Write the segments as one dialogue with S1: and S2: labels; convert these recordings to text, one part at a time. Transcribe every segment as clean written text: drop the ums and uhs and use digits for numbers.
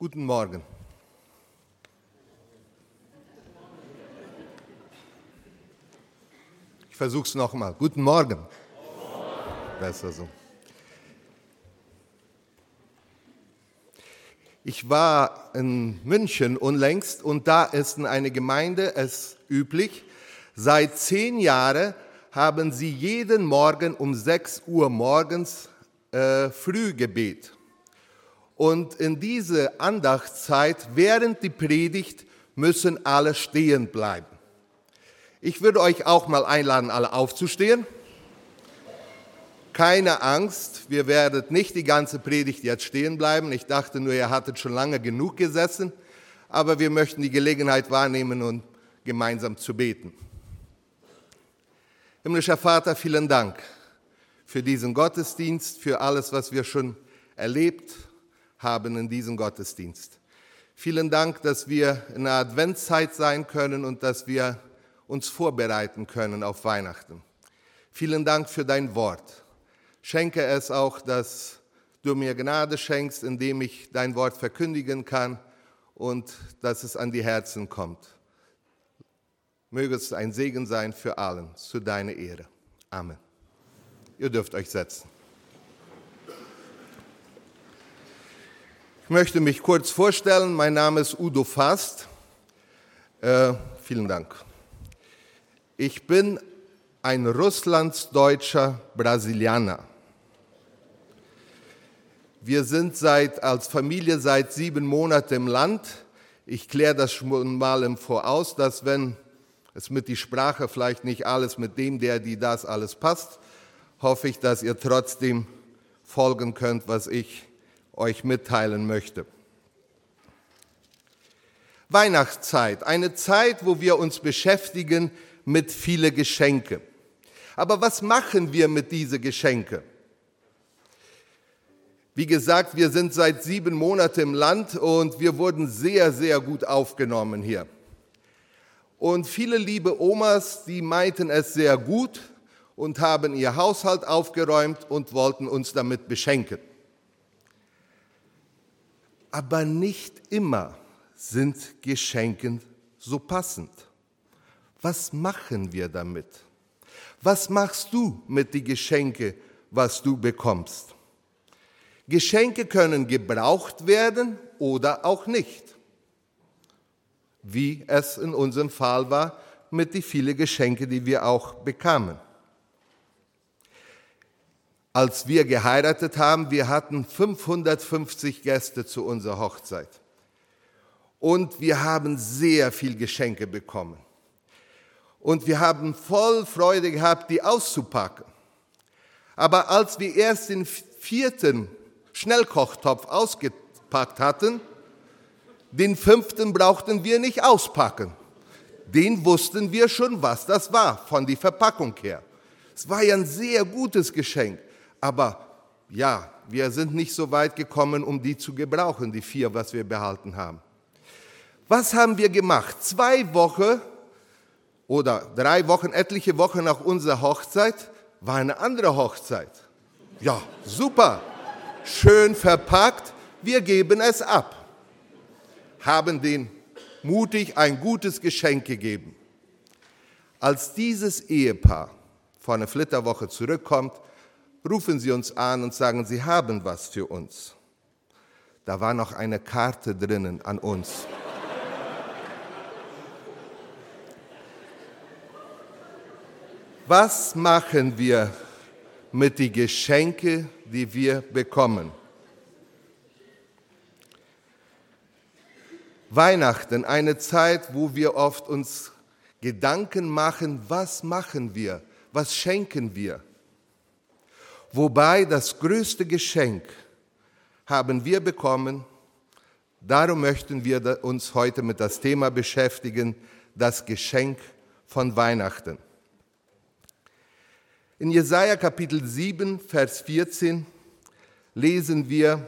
S1: Guten Morgen. Ich versuche es nochmal. Guten Morgen. Besser so. Ich war in München unlängst und da ist in einer Gemeinde es üblich, seit 10 Jahren haben sie jeden Morgen um 6 Uhr morgens Frühgebet. Und in dieser Andachtszeit, während die Predigt, müssen alle stehen bleiben. Ich würde euch auch mal einladen, alle aufzustehen. Keine Angst, wir werden nicht die ganze Predigt jetzt stehen bleiben. Ich dachte nur, ihr hattet schon lange genug gesessen, aber wir möchten die Gelegenheit wahrnehmen und gemeinsam zu beten. Himmlischer Vater, vielen Dank für diesen Gottesdienst, für alles, was wir schon erlebt haben in diesem Gottesdienst. Vielen Dank, dass wir in der Adventszeit sein können und dass wir uns vorbereiten können auf Weihnachten. Vielen Dank für dein Wort. Schenke es auch, dass du mir Gnade schenkst, indem ich dein Wort verkündigen kann und dass es an die Herzen kommt. Möge es ein Segen sein für allen, zu deiner Ehre. Amen. Ihr dürft euch setzen. Ich möchte mich kurz vorstellen. Mein Name ist Udo Fast. Vielen Dank. Ich bin ein russlandsdeutscher Brasilianer. Wir sind als Familie seit 7 Monaten im Land. Ich kläre das schon mal im Voraus, dass wenn es mit der Sprache vielleicht nicht alles mit dem, die das alles passt, hoffe ich, dass ihr trotzdem folgen könnt, was ich euch mitteilen möchte. Weihnachtszeit, eine Zeit, wo wir uns beschäftigen mit vielen Geschenken. Aber was machen wir mit diesen Geschenken? Wie gesagt, wir sind seit 7 Monaten im Land und wir wurden sehr, sehr gut aufgenommen hier. Und viele liebe Omas, die meinten es sehr gut und haben ihr Haushalt aufgeräumt und wollten uns damit beschenken. Aber nicht immer sind Geschenke so passend. Was machen wir damit? Was machst du mit den Geschenken, was du bekommst? Geschenke können gebraucht werden oder auch nicht. Wie es in unserem Fall war mit den vielen Geschenken, die wir auch bekamen. Als wir geheiratet haben, wir hatten 550 Gäste zu unserer Hochzeit. Und wir haben sehr viel Geschenke bekommen. Und wir haben voll Freude gehabt, die auszupacken. Aber als wir erst den 4. Schnellkochtopf ausgepackt hatten, den 5. brauchten wir nicht auspacken. Den wussten wir schon, was das war, von der Verpackung her. Es war ja ein sehr gutes Geschenk. Aber ja, wir sind nicht so weit gekommen, um die zu gebrauchen, die 4, was wir behalten haben. Was haben wir gemacht? 2 Wochen oder 3 Wochen, etliche Wochen nach unserer Hochzeit, war eine andere Hochzeit. Ja, super, schön verpackt, wir geben es ab. Haben denen mutig ein gutes Geschenk gegeben. Als dieses Ehepaar von einer Flitterwoche zurückkommt, rufen sie uns an und sagen, sie haben was für uns. Da war noch eine Karte drinnen an uns. Was machen wir mit den Geschenken, die wir bekommen? Weihnachten, eine Zeit, wo wir oft uns Gedanken machen, was machen wir, was schenken wir? Wobei das größte Geschenk haben wir bekommen, darum möchten wir uns heute mit das Thema beschäftigen, das Geschenk von Weihnachten. In Jesaja Kapitel 7, Vers 14 lesen wir: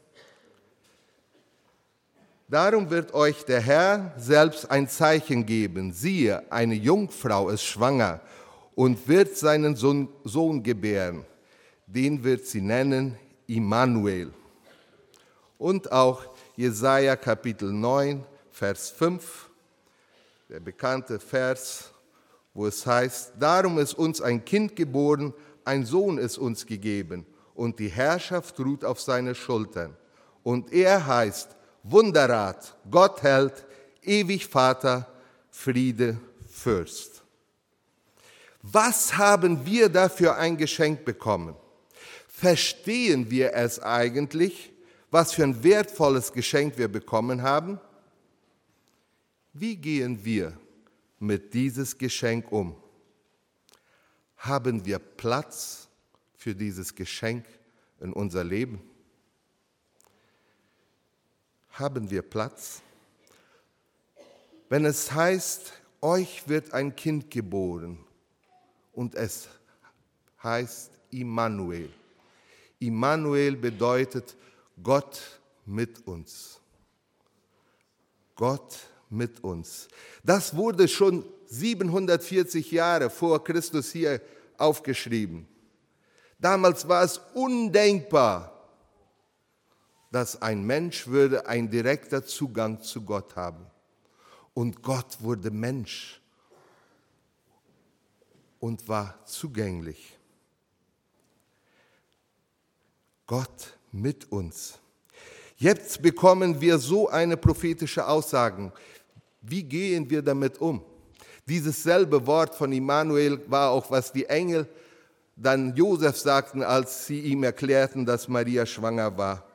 S1: Darum wird euch der Herr selbst ein Zeichen geben. Siehe, eine Jungfrau ist schwanger und wird seinen Sohn gebären. Den wird sie nennen Immanuel. Und auch Jesaja Kapitel 9, Vers 5, der bekannte Vers, wo es heißt, darum ist uns ein Kind geboren, ein Sohn ist uns gegeben und die Herrschaft ruht auf seine Schultern. Und er heißt Wunderrat, Gott hält, ewig Vater, Friede, Fürst. Was haben wir da für ein Geschenk bekommen? Verstehen wir es eigentlich, was für ein wertvolles Geschenk wir bekommen haben? Wie gehen wir mit dieses Geschenk um? Haben wir Platz für dieses Geschenk in unser Leben? Haben wir Platz? Wenn es heißt, euch wird ein Kind geboren und es heißt Immanuel. Immanuel bedeutet Gott mit uns. Gott mit uns. Das wurde schon 740 Jahre vor Christus hier aufgeschrieben. Damals war es undenkbar, dass ein Mensch würde einen direkten Zugang zu Gott haben. Und Gott wurde Mensch und war zugänglich. Gott mit uns. Jetzt bekommen wir so eine prophetische Aussage. Wie gehen wir damit um? Dieses selbe Wort von Immanuel war auch, was die Engel dann Josef sagten, als sie ihm erklärten, dass Maria schwanger war.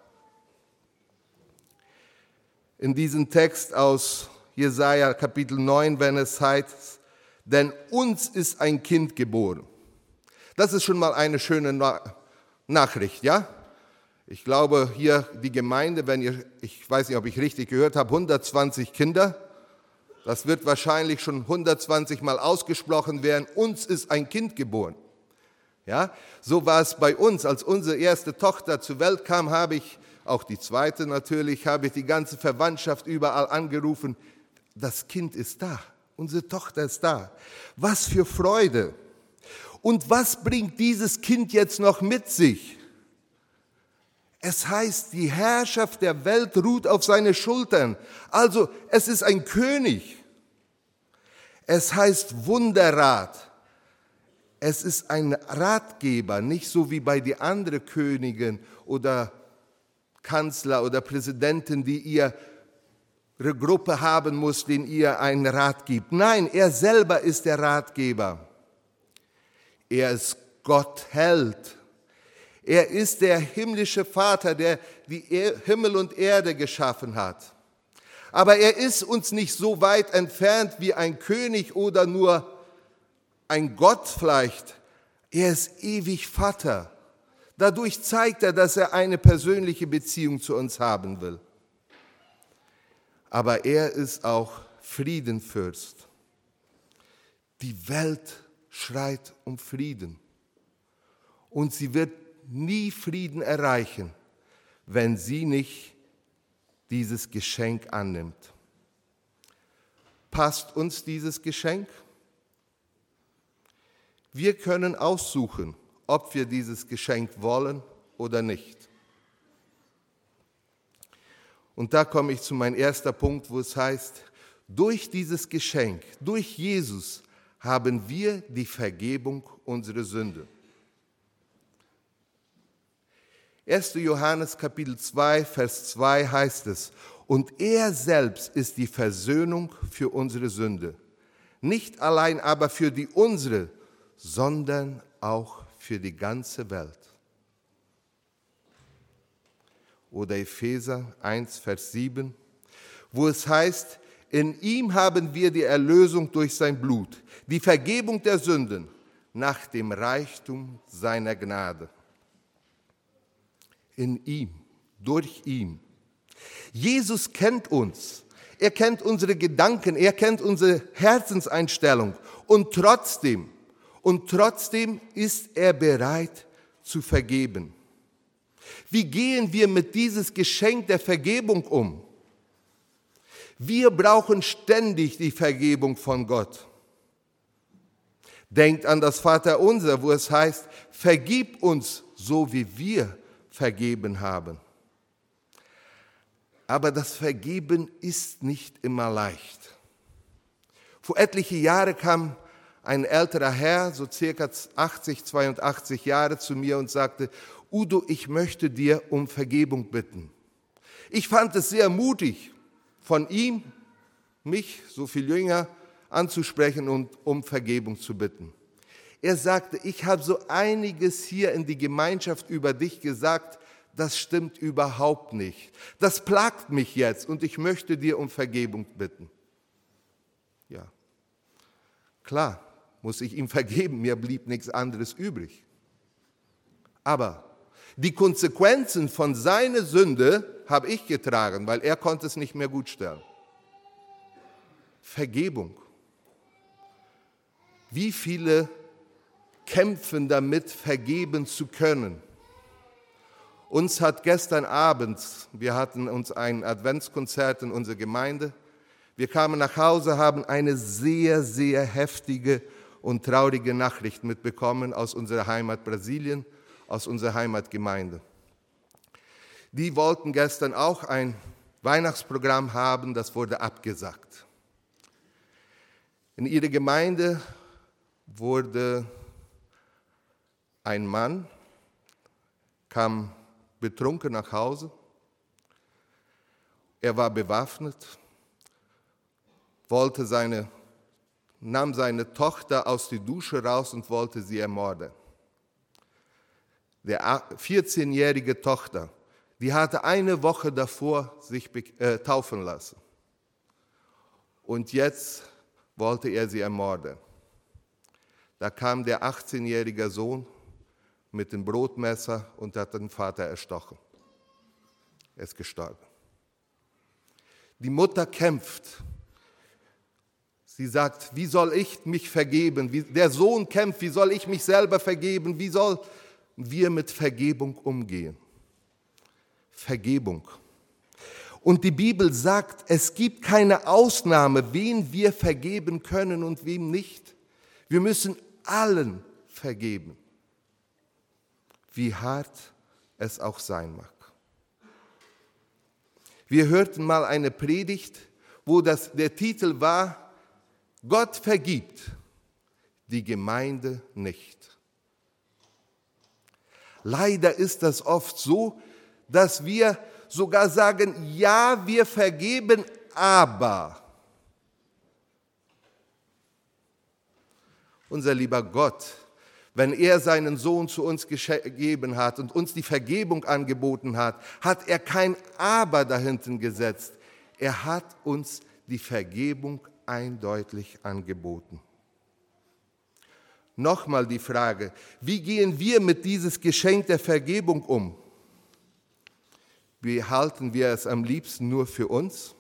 S1: In diesem Text aus Jesaja Kapitel 9, wenn es heißt, denn uns ist ein Kind geboren. Das ist schon mal eine schöne Nachricht, ja? Ich glaube, hier die Gemeinde, ich weiß nicht, ob ich richtig gehört habe, 120 Kinder. Das wird wahrscheinlich schon 120 Mal ausgesprochen werden. Uns ist ein Kind geboren. Ja, so war es bei uns. Als unsere erste Tochter zur Welt kam, habe ich, auch die zweite natürlich, habe ich die ganze Verwandtschaft überall angerufen. Das Kind ist da. Unsere Tochter ist da. Was für Freude. Und was bringt dieses Kind jetzt noch mit sich? Es heißt, die Herrschaft der Welt ruht auf seine Schultern. Also, es ist ein König. Es heißt Wunderrat. Es ist ein Ratgeber, nicht so wie bei den anderen Königen oder Kanzler oder Präsidenten, die ihre Gruppe haben muss, den ihr einen Rat gibt. Nein, er selber ist der Ratgeber. Er ist Gott hält. Er ist der himmlische Vater, der die Himmel und Erde geschaffen hat. Aber er ist uns nicht so weit entfernt wie ein König oder nur ein Gott vielleicht. Er ist ewig Vater. Dadurch zeigt er, dass er eine persönliche Beziehung zu uns haben will. Aber er ist auch Friedenfürst. Die Welt schreit um Frieden. Und sie wird nie Frieden erreichen, wenn sie nicht dieses Geschenk annimmt. Passt uns dieses Geschenk? Wir können aussuchen, ob wir dieses Geschenk wollen oder nicht. Und da komme ich zu meinem ersten Punkt, wo es heißt, durch dieses Geschenk, durch Jesus haben wir die Vergebung unserer Sünde. 1. Johannes Kapitel 2, Vers 2 heißt es, und er selbst ist die Versöhnung für unsere Sünde. Nicht allein aber für die unsere, sondern auch für die ganze Welt. Oder Epheser 1, Vers 7, wo es heißt, in ihm haben wir die Erlösung durch sein Blut, die Vergebung der Sünden nach dem Reichtum seiner Gnade. In ihm, durch ihn. Jesus kennt uns. Er kennt unsere Gedanken, er kennt unsere Herzenseinstellung. Und trotzdem ist er bereit zu vergeben. Wie gehen wir mit diesem Geschenk der Vergebung um? Wir brauchen ständig die Vergebung von Gott. Denkt an das Vaterunser, wo es heißt, vergib uns, so wie wir vergeben haben. Aber das Vergeben ist nicht immer leicht. Vor etlichen Jahren kam ein älterer Herr, so circa 80, 82 Jahre, zu mir und sagte, Udo, ich möchte dir um Vergebung bitten. Ich fand es sehr mutig, von ihm, mich, so viel jünger, anzusprechen und um Vergebung zu bitten. Er sagte, ich habe so einiges hier in die Gemeinschaft über dich gesagt, das stimmt überhaupt nicht. Das plagt mich jetzt und ich möchte dir um Vergebung bitten. Ja, klar, muss ich ihm vergeben, mir blieb nichts anderes übrig. Aber die Konsequenzen von seiner Sünde habe ich getragen, weil er konnte es nicht mehr gut stellen. Vergebung. Wie viele kämpfen damit, vergeben zu können? Uns hat gestern Abend, wir hatten uns ein Adventskonzert in unserer Gemeinde, wir kamen nach Hause, haben eine sehr, sehr heftige und traurige Nachricht mitbekommen aus unserer Heimat Brasilien, aus unserer Heimatgemeinde. Die wollten gestern auch ein Weihnachtsprogramm haben, das wurde abgesagt. In ihrer Gemeinde wurde ein Mann, kam betrunken nach Hause. Er war bewaffnet, nahm seine Tochter aus der Dusche raus und wollte sie ermorden. Der 14-jährige Tochter, die hatte eine Woche davor sich taufen lassen. Und jetzt wollte er sie ermorden. Da kam der 18-jährige Sohn mit dem Brotmesser und hat den Vater erstochen. Er ist gestorben. Die Mutter kämpft. Sie sagt, wie soll ich mich vergeben? Der Sohn kämpft, wie soll ich mich selber vergeben? Wie sollen wir mit Vergebung umgehen? Vergebung. Und die Bibel sagt, es gibt keine Ausnahme, wen wir vergeben können und wem nicht. Wir müssen allen vergeben, wie hart es auch sein mag. Wir hörten mal eine Predigt, wo der Titel war, Gott vergibt, die Gemeinde nicht. Leider ist das oft so, dass wir sogar sagen, ja, wir vergeben, aber unser lieber Gott, wenn er seinen Sohn zu uns gegeben hat und uns die Vergebung angeboten hat, hat er kein Aber dahinten gesetzt. Er hat uns die Vergebung eindeutig angeboten. Nochmal die Frage, wie gehen wir mit dieses Geschenk der Vergebung um? Behalten wir es am liebsten nur für uns?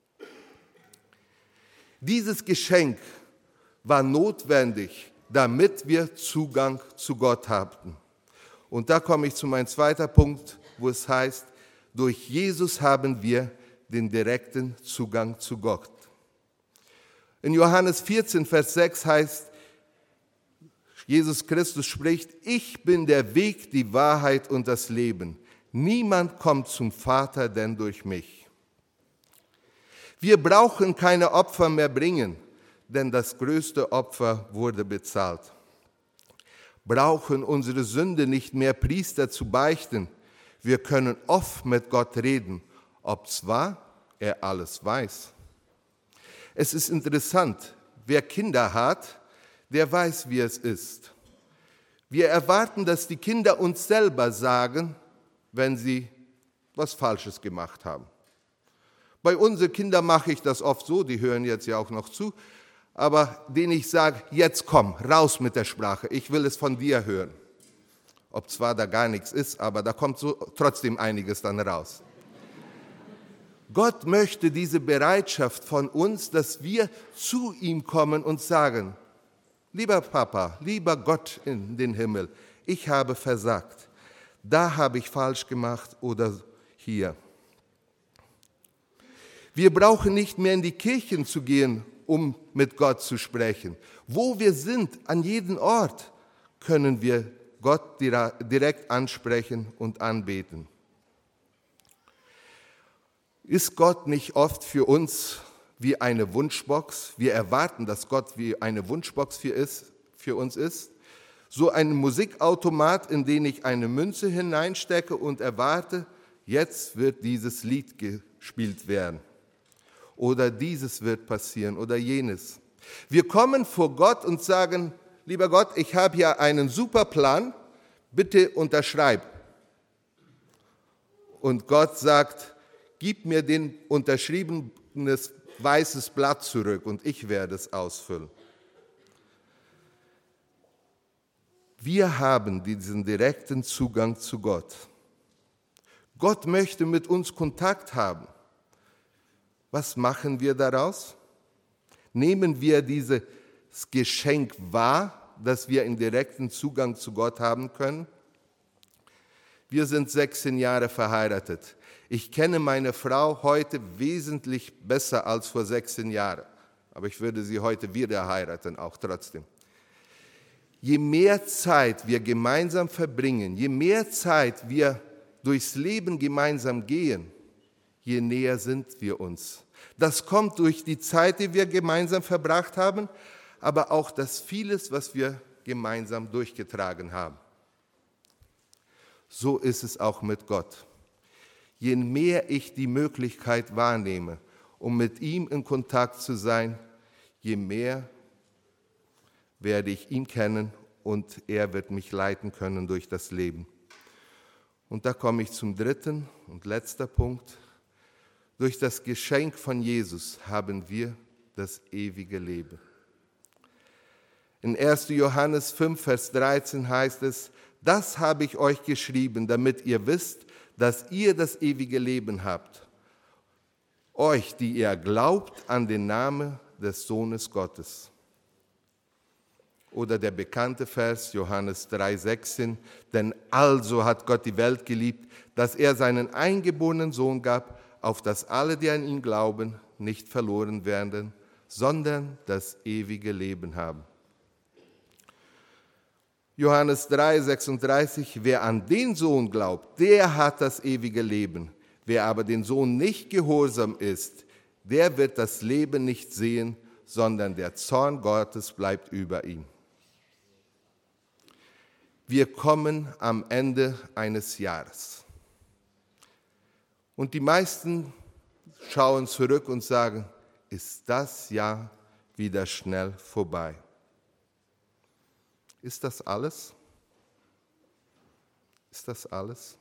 S1: Dieses Geschenk war notwendig, damit wir Zugang zu Gott hatten. Und da komme ich zu meinem zweiten Punkt, wo es heißt, durch Jesus haben wir den direkten Zugang zu Gott. In Johannes 14, Vers 6 heißt, Jesus Christus spricht, ich bin der Weg, die Wahrheit und das Leben. Niemand kommt zum Vater, denn durch mich. Wir brauchen keine Opfer mehr bringen, denn das größte Opfer wurde bezahlt. Brauchen unsere Sünde nicht mehr Priester zu beichten. Wir können oft mit Gott reden, obzwar er alles weiß. Es ist interessant, wer Kinder hat, der weiß, wie es ist. Wir erwarten, dass die Kinder uns selber sagen, wenn sie was Falsches gemacht haben. Bei unseren Kindern mache ich das oft so, die hören jetzt ja auch noch zu, aber denen ich sage, jetzt komm, raus mit der Sprache, ich will es von dir hören. Ob zwar da gar nichts ist, aber da kommt so trotzdem einiges dann raus. Gott möchte diese Bereitschaft von uns, dass wir zu ihm kommen und sagen, lieber Papa, lieber Gott in den Himmel, ich habe versagt. Da habe ich falsch gemacht oder hier. Wir brauchen nicht mehr in die Kirchen zu gehen, um mit Gott zu sprechen. Wo wir sind, an jedem Ort, können wir Gott direkt ansprechen und anbeten. Ist Gott nicht oft für uns wie eine Wunschbox? Wir erwarten, dass Gott wie eine Wunschbox für uns ist. So ein Musikautomat, in den ich eine Münze hineinstecke und erwarte, jetzt wird dieses Lied gespielt werden. Oder dieses wird passieren oder jenes. Wir kommen vor Gott und sagen, lieber Gott, ich habe hier einen super Plan, bitte unterschreib. Und Gott sagt, gib mir den unterschriebenes weißes Blatt zurück und ich werde es ausfüllen. Wir haben diesen direkten Zugang zu Gott. Gott möchte mit uns Kontakt haben. Was machen wir daraus? Nehmen wir dieses Geschenk wahr, dass wir einen direkten Zugang zu Gott haben können? Wir sind 16 Jahre verheiratet. Ich kenne meine Frau heute wesentlich besser als vor 16 Jahren. Aber ich würde sie heute wieder heiraten, auch trotzdem. Je mehr Zeit wir gemeinsam verbringen, je mehr Zeit wir durchs Leben gemeinsam gehen, je näher sind wir uns. Das kommt durch die Zeit, die wir gemeinsam verbracht haben, aber auch das vieles, was wir gemeinsam durchgetragen haben. So ist es auch mit Gott. Je mehr ich die Möglichkeit wahrnehme, um mit ihm in Kontakt zu sein, je mehr werde ich ihn kennen und er wird mich leiten können durch das Leben. Und da komme ich zum dritten und letzten Punkt. Durch das Geschenk von Jesus haben wir das ewige Leben. In 1. Johannes 5, Vers 13 heißt es, das habe ich euch geschrieben, damit ihr wisst, dass ihr das ewige Leben habt. Euch, die ihr glaubt an den Namen des Sohnes Gottes. Oder der bekannte Vers, Johannes 3,16, denn also hat Gott die Welt geliebt, dass er seinen eingeborenen Sohn gab, auf dass alle, die an ihn glauben, nicht verloren werden, sondern das ewige Leben haben. Johannes 3,36, wer an den Sohn glaubt, der hat das ewige Leben. Wer aber den Sohn nicht gehorsam ist, der wird das Leben nicht sehen, sondern der Zorn Gottes bleibt über ihn. Wir kommen am Ende eines Jahres. Und die meisten schauen zurück und sagen, ist das Jahr wieder schnell vorbei? Ist das alles? Ist das alles?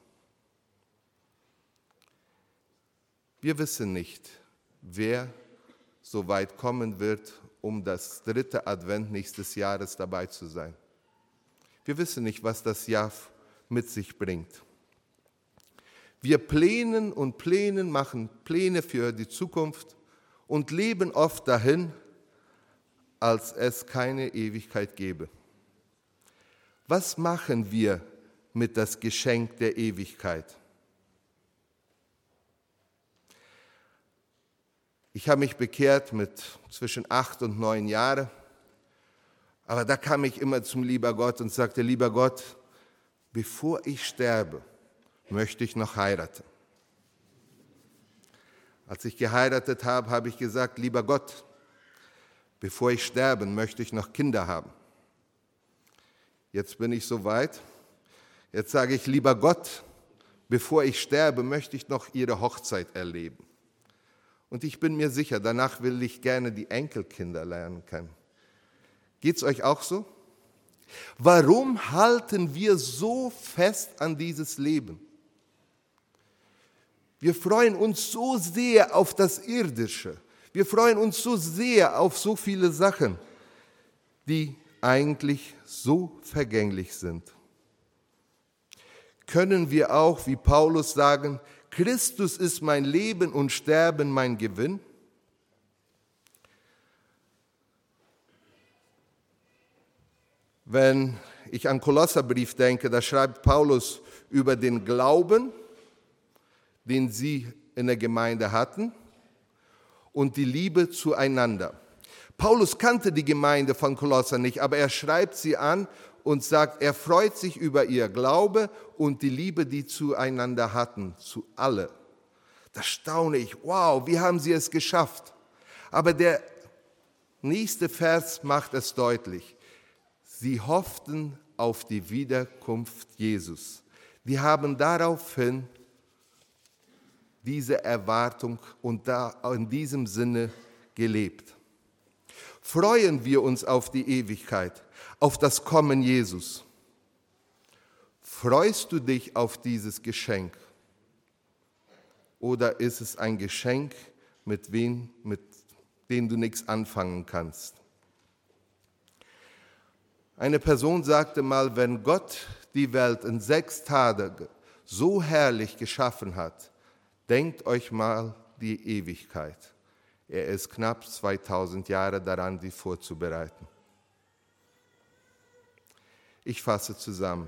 S1: Wir wissen nicht, wer so weit kommen wird, um das 3. Advent nächstes Jahres dabei zu sein. Wir wissen nicht, was das Jahr mit sich bringt. Wir plänen und plänen, machen Pläne für die Zukunft und leben oft dahin, als es keine Ewigkeit gäbe. Was machen wir mit das Geschenk der Ewigkeit? Ich habe mich bekehrt mit zwischen 8 und 9 Jahren, aber da kam ich immer zum lieber Gott und sagte, lieber Gott, bevor ich sterbe, möchte ich noch heiraten. Als ich geheiratet habe, habe ich gesagt, lieber Gott, bevor ich sterbe, möchte ich noch Kinder haben. Jetzt bin ich so weit. Jetzt sage ich, lieber Gott, bevor ich sterbe, möchte ich noch Ihre Hochzeit erleben. Und ich bin mir sicher, danach will ich gerne die Enkelkinder lernen können. Geht es euch auch so? Warum halten wir so fest an dieses Leben? Wir freuen uns so sehr auf das Irdische. Wir freuen uns so sehr auf so viele Sachen, die eigentlich so vergänglich sind. Können wir auch, wie Paulus, sagen, Christus ist mein Leben und Sterben mein Gewinn? Wenn ich an Kolosserbrief denke, da schreibt Paulus über den Glauben, den sie in der Gemeinde hatten, und die Liebe zueinander. Paulus kannte die Gemeinde von Kolosser nicht, aber er schreibt sie an und sagt, er freut sich über ihr Glaube und die Liebe, die zueinander hatten, zu alle. Da staune ich, wow, wie haben sie es geschafft? Aber der nächste Vers macht es deutlich. Sie hofften auf die Wiederkunft Jesus. Die haben daraufhin diese Erwartung und da in diesem Sinne gelebt. Freuen wir uns auf die Ewigkeit, auf das Kommen Jesus. Freust du dich auf dieses Geschenk? Oder ist es ein Geschenk, mit dem du nichts anfangen kannst? Eine Person sagte mal, wenn Gott die Welt in 6 Tagen so herrlich geschaffen hat, denkt euch mal die Ewigkeit. Er ist knapp 2000 Jahre daran, sie vorzubereiten. Ich fasse zusammen.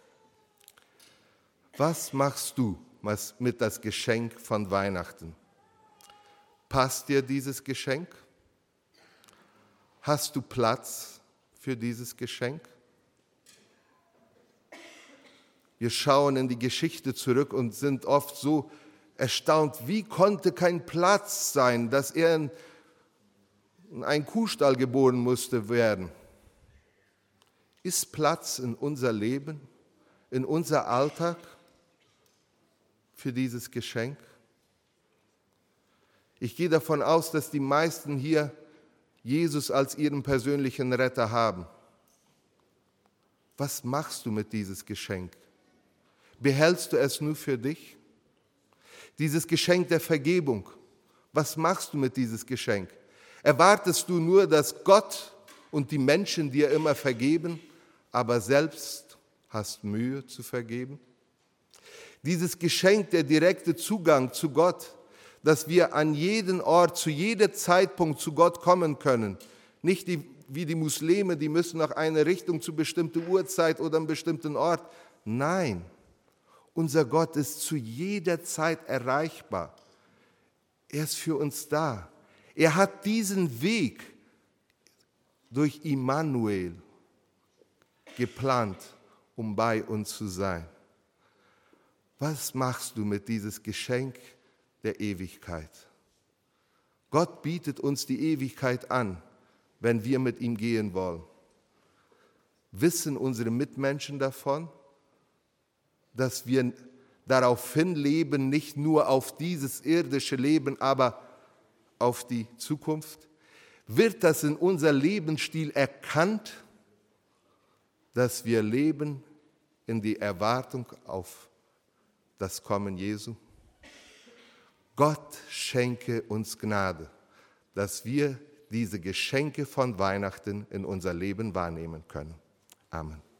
S1: Was machst du mit das Geschenk von Weihnachten? Passt dir dieses Geschenk? Hast du Platz für dieses Geschenk? Wir schauen in die Geschichte zurück und sind oft so erstaunt, wie konnte kein Platz sein, dass er in einen Kuhstall geboren musste werden. Ist Platz in unser Leben, in unser Alltag für dieses Geschenk? Ich gehe davon aus, dass die meisten hier Jesus als ihren persönlichen Retter haben. Was machst du mit dieses Geschenk? Behältst du es nur für dich? Dieses Geschenk der Vergebung, was machst du mit dieses Geschenk? Erwartest du nur, dass Gott und die Menschen dir immer vergeben, aber selbst hast Mühe zu vergeben? Dieses Geschenk, der direkte Zugang zu Gott, dass wir an jeden Ort, zu jedem Zeitpunkt zu Gott kommen können. Nicht wie die Muslime, die müssen nach einer Richtung zu bestimmter Uhrzeit oder einem bestimmten Ort. Nein, unser Gott ist zu jeder Zeit erreichbar. Er ist für uns da. Er hat diesen Weg durch Immanuel geplant, um bei uns zu sein. Was machst du mit dieses Geschenk der Ewigkeit? Gott bietet uns die Ewigkeit an, wenn wir mit ihm gehen wollen. Wissen unsere Mitmenschen davon, dass wir darauf hinleben, nicht nur auf dieses irdische Leben, aber auf die Zukunft? Wird das in unser Lebensstil erkannt, dass wir leben in die Erwartung auf das Kommen Jesu? Gott schenke uns Gnade, dass wir diese Geschenke von Weihnachten in unser Leben wahrnehmen können. Amen.